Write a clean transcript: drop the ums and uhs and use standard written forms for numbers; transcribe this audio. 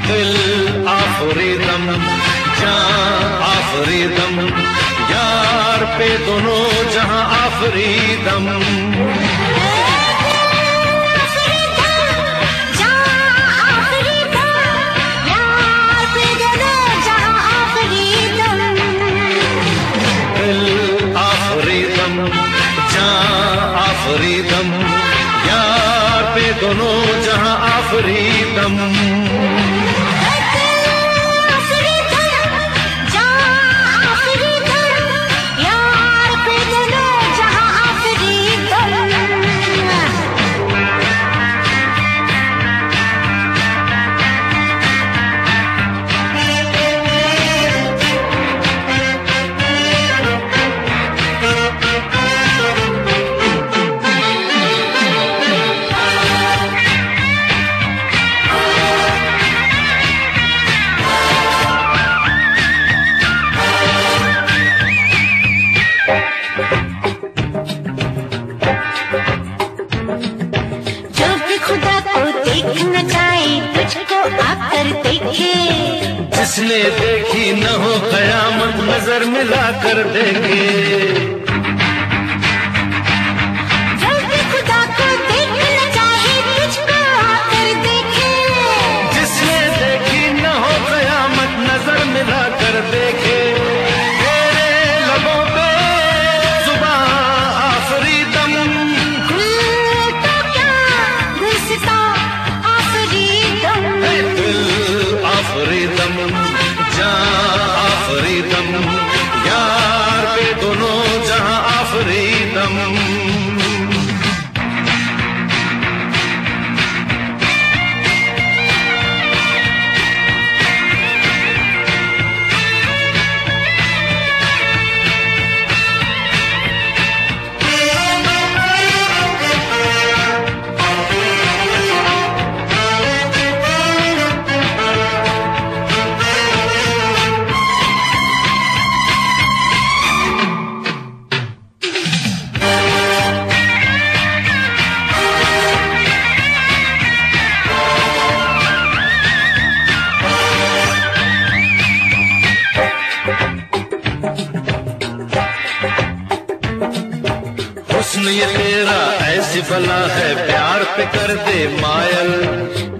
दिल आखिरी दम, जान आखिरी दम, यार पे दोनों जहां आखिरी दम। आखिरी दम, यार पे दोनों जहां आखिरी दम। देखना चाहे तुझको आकर देखे, जिसने देखी न हो कयामत नजर मिला कर देखे। जब भी खुदा को देखना चाहे तुझको आकर देखे, जिसने देखी न हो कयामत नजर मिला कर देखे। तेरे लबों पे जुबां आखिरी दम, तो क्या गुस्सा आखिरी दम, जान आखिरी दम, यार पे दोनों जहां आखिरी दम। हुस्न ये तेरा ऐसी भला है, प्यार पे कर दे मायल।